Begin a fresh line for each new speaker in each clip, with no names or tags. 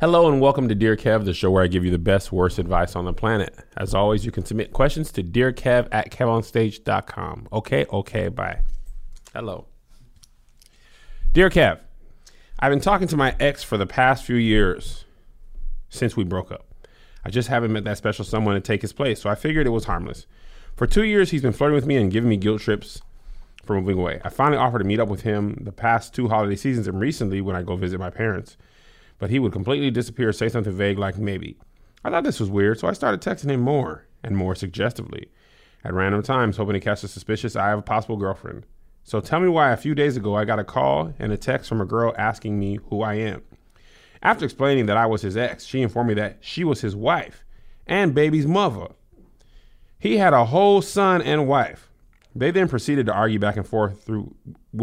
Hello and welcome to Dear Kev, the show where I give you the best, worst advice on the planet. As always, you can submit questions to dearkev@kevonstage.com. Okay, bye. Hello. Dear Kev, I've been talking to my ex for the past few years since we broke up. I just haven't met that special someone to take his place, so I figured it was harmless. For 2 years, he's been flirting with me and giving me guilt trips for moving away. I finally offered to meet up with him the past 2 holiday seasons and recently when I go visit my parents. But he would completely disappear, say something vague like maybe. I thought this was weird, so I started texting him more and more suggestively. At random times, hoping to catch the suspicious eye of a possible girlfriend. So tell me why a few days ago I got a call and a text from a girl asking me who I am. After explaining that I was his ex, she informed me that she was his wife and baby's mother. He had a whole son and wife. They then proceeded to argue back and forth through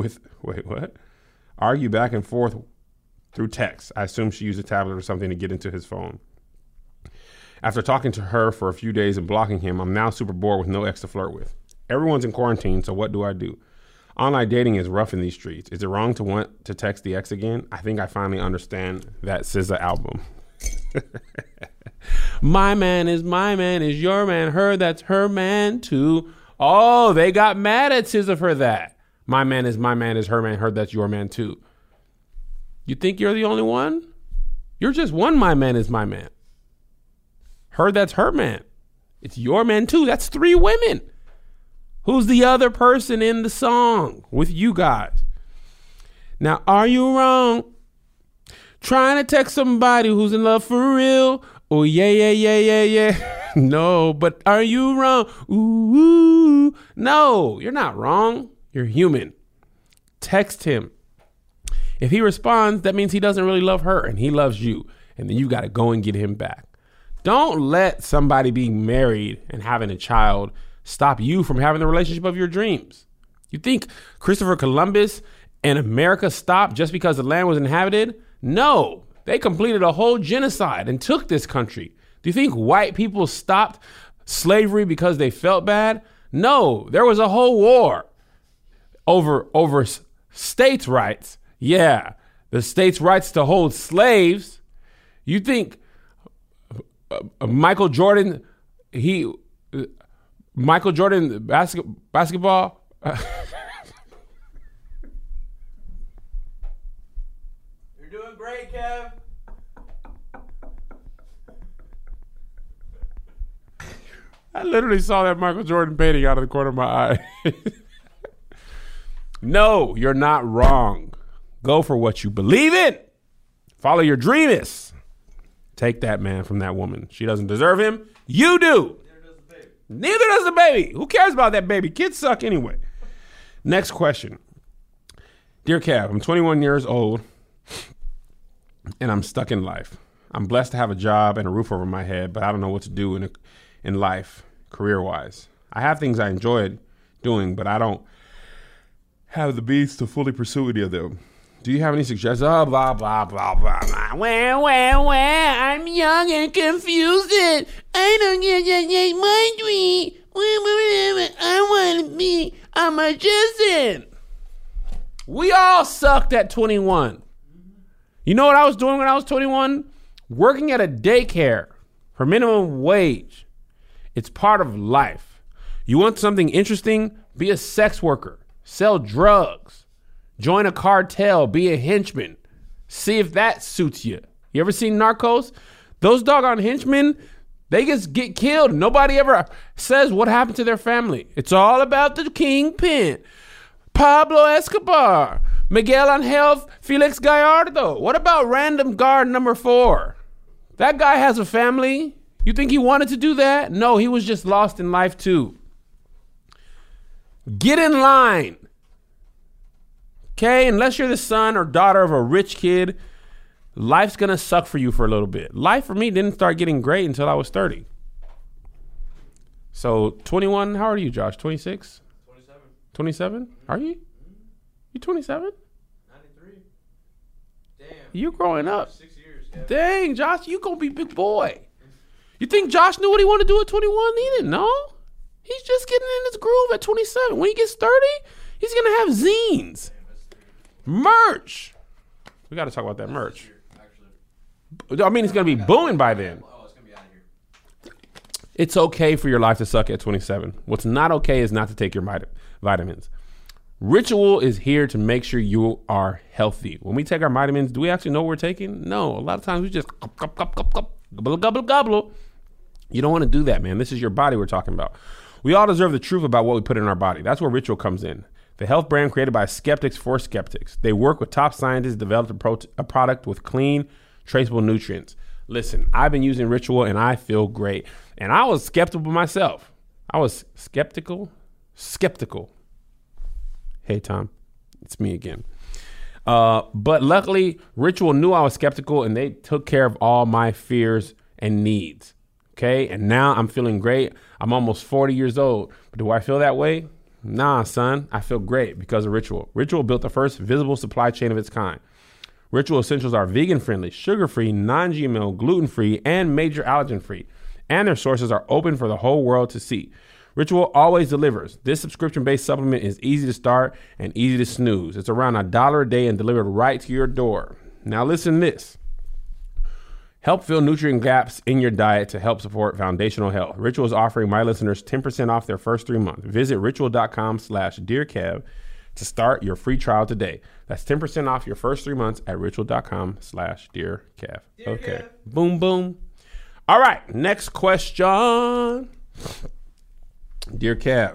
text. I assume she used a tablet or something to get into his phone. After talking to her for a few days and blocking him, I'm now super bored with no ex to flirt with. Everyone's in quarantine, so what do I do? Online dating is rough in these streets. Is it wrong to want to text the ex again? I think I finally understand that SZA album. My man is your man. Her, that's her man too. Oh, they got mad at SZA for that. My man is her man. Her, that's your man too. You think you're the only one? You're just one my man is my man. Her, that's her man. It's your man too. That's 3 women. Who's the other person in the song with you guys? Now, are you wrong trying to text somebody who's in love for real? Oh, yeah. No, but are you wrong? Ooh. No, you're not wrong. You're human. Text him. If he responds, that means he doesn't really love her and he loves you. And then you got to go and get him back. Don't let somebody being married and having a child stop you from having the relationship of your dreams. You think Christopher Columbus and America stopped just because the land was inhabited? No, they completed a whole genocide and took this country. Do you think white people stopped slavery because they felt bad? No, there was a whole war over states' rights. Yeah, the states' rights to hold slaves. You think Michael Jordan basketball?
You're doing great, Kev.
I literally saw that Michael Jordan painting out of the corner of my eye. No, you're not wrong. Go for what you believe in. Follow your dreams. Take that man from that woman. She doesn't deserve him. You do. Neither does the baby. Who cares about that baby? Kids suck anyway. Next question. Dear Kev, I'm 21 years old and I'm stuck in life. I'm blessed to have a job and a roof over my head, but I don't know what to do in life, career-wise. I have things I enjoy doing, but I don't have the means to fully pursue any of them. Do you have any suggestions? Oh, blah, blah, blah, blah, blah. Well, I'm young and confused. I don't get my dream. I want to be a magician. We all sucked at 21. You know what I was doing when I was 21? Working at a daycare for minimum wage. It's part of life. You want something interesting? Be a sex worker. Sell drugs. Join a cartel, be a henchman. See if that suits you. You ever seen Narcos? Those doggone henchmen, they just get killed. Nobody ever says what happened to their family. It's all about the kingpin. Pablo Escobar, Miguel Angel Felix Gallardo. What about random guard number 4? That guy has a family. You think he wanted to do that? No, he was just lost in life too. Get in line. Okay, unless you're the son or daughter of a rich kid, life's going to suck for you for a little bit. Life for me didn't start getting great until I was 30. So 21, how old are you, Josh? 26?
27.
27? Are you? You 27?
93. Damn.
You growing up.
6 years, Kevin.
Dang, Josh, you going to be big boy. You think Josh knew what he wanted to do at 21? He didn't know. He's just getting in his groove at 27. When he gets 30, he's going to have zines. Merch. We got to talk about that merch. I mean, it's going to be booming by then.
Oh, it's gonna be out of here.
It's okay for your life to suck at 27. What's not okay is not to take your vitamins. Ritual is here to make sure you are healthy. When we take our vitamins, do we actually know what we're taking? No. A lot of times we just gobble. You don't want to do that, man. This is your body we're talking about. We all deserve the truth about what we put in our body. That's where Ritual comes in. The health brand created by skeptics for skeptics. They work with top scientists, developed a product with clean, traceable nutrients. Listen, I've been using Ritual and I feel great. And I was skeptical myself. I was skeptical. Hey, Tom, it's me again. But luckily, Ritual knew I was skeptical and they took care of all my fears and needs. Okay, and now I'm feeling great. I'm almost 40 years old. But do I feel that way? Nah, son. I feel great because of Ritual. Ritual built the first visible supply chain of its kind. Ritual Essentials are vegan-friendly, sugar-free, non-GMO, gluten-free, and major allergen-free. And their sources are open for the whole world to see. Ritual always delivers. This subscription-based supplement is easy to start and easy to snooze. It's around $1 a day and delivered right to your door. Now listen to this. Help fill nutrient gaps in your diet to help support foundational health. Ritual is offering my listeners 10% off their first 3 months. Visit ritual.com/DearKev to start your free trial today. That's 10% off your first 3 months at ritual.com/DearKev. Okay. Boom, boom. All right. Next question. Dear Kev,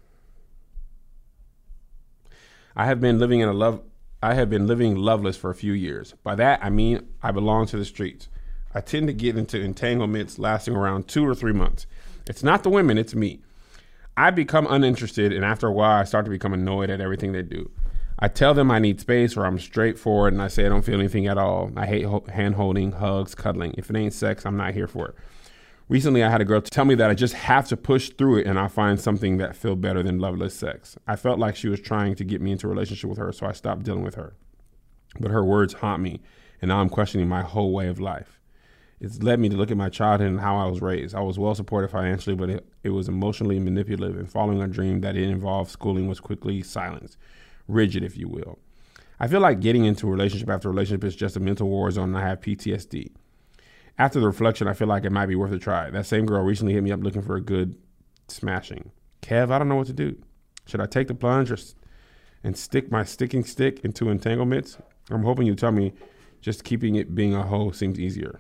I have been living loveless for a few years. By that, I mean I belong to the streets. I tend to get into entanglements lasting around 2 or 3 months. It's not the women, it's me. I become uninterested, and after a while, I start to become annoyed at everything they do. I tell them I need space, or I'm straightforward, and I say I don't feel anything at all. I hate hand-holding, hugs, cuddling. If it ain't sex, I'm not here for it. Recently, I had a girl tell me that I just have to push through it and I'll find something that feels better than loveless sex. I felt like she was trying to get me into a relationship with her, so I stopped dealing with her. But her words haunt me, and now I'm questioning my whole way of life. It's led me to look at my childhood and how I was raised. I was well supported financially, but it was emotionally manipulative, and following a dream that didn't involve schooling was quickly silenced, rigid, if you will. I feel like getting into a relationship after relationship is just a mental war zone, and I have PTSD. After the reflection, I feel like it might be worth a try. That same girl recently hit me up looking for a good smashing. Kev, I don't know what to do. Should I take the plunge and stick my sticking stick into entanglements? I'm hoping you tell me just keeping it being a hoe seems easier.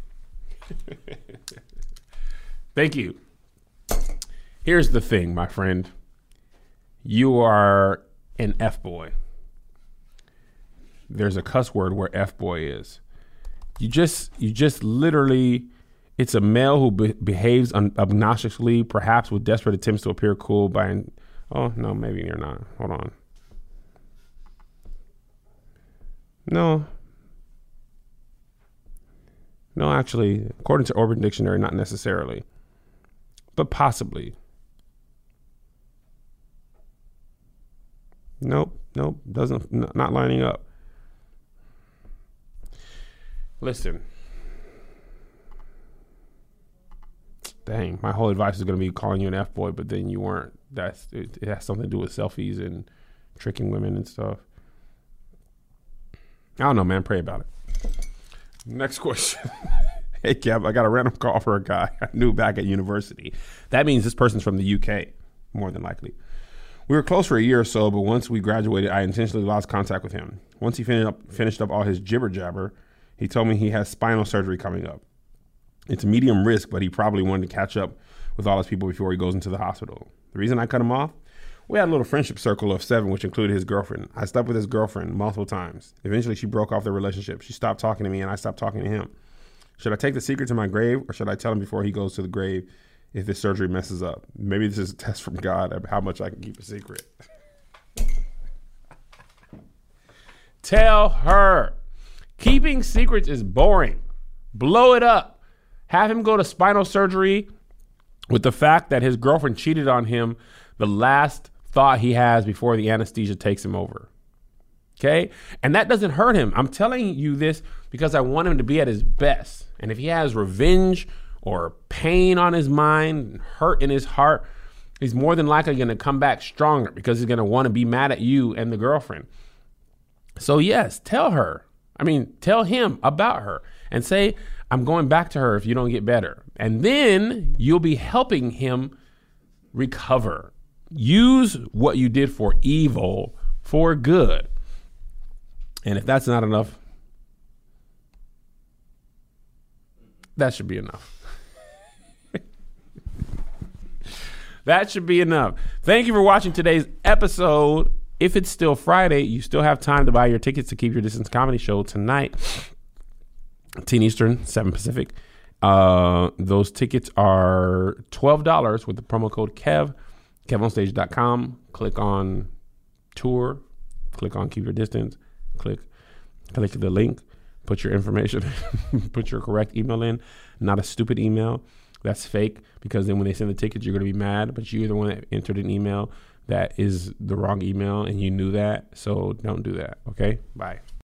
Thank you. Here's the thing, my friend. You are an F-boy. There's a cuss word where F-boy is. You just literally, it's a male who behaves obnoxiously, perhaps with desperate attempts to appear cool oh, no, maybe you're not. Hold on. No, actually, according to Urban Dictionary, not necessarily, but possibly. Nope, not lining up. Listen, dang, my whole advice is going to be calling you an F-boy, but then you weren't. It has something to do with selfies and tricking women and stuff. I don't know, man. Pray about it. Next question. Hey, Kev, I got a random call for a guy I knew back at university. That means this person's from the UK, more than likely. We were close for a year or so, but once we graduated, I intentionally lost contact with him. Once he finished up all his jibber jabber, he told me he has spinal surgery coming up. It's medium risk, but he probably wanted to catch up with all his people before he goes into the hospital. The reason I cut him off? We had a little friendship circle of 7, which included his girlfriend. I slept with his girlfriend multiple times. Eventually, she broke off their relationship. She stopped talking to me, and I stopped talking to him. Should I take the secret to my grave, or should I tell him before he goes to the grave if his surgery messes up? Maybe this is a test from God of how much I can keep a secret. Tell her. Keeping secrets is boring. Blow it up. Have him go to spinal surgery with the fact that his girlfriend cheated on him, the last thought he has before the anesthesia takes him over. Okay? And that doesn't hurt him. I'm telling you this because I want him to be at his best. And if he has revenge or pain on his mind, hurt in his heart, he's more than likely going to come back stronger because he's going to want to be mad at you and the girlfriend. So yes, tell him about her. and say, I'm going back to her if you don't get better. And then you'll be helping him recover. Use what you did for evil for good. And if that's not enough, that should be enough. That should be enough. Thank you for watching today's episode. If it's still Friday, you still have time to buy your tickets to Keep Your Distance comedy show tonight, 10 Eastern, 7 Pacific. Those tickets are $12 with the promo code KEV, KevOnStage.com. Click on tour, click on Keep Your Distance, click the link, put your information, put your correct email in, not a stupid email. That's fake, because then when they send the tickets, you're going to be mad, but you're the one that entered an email that is the wrong email and you knew that. So don't do that. Okay. Bye.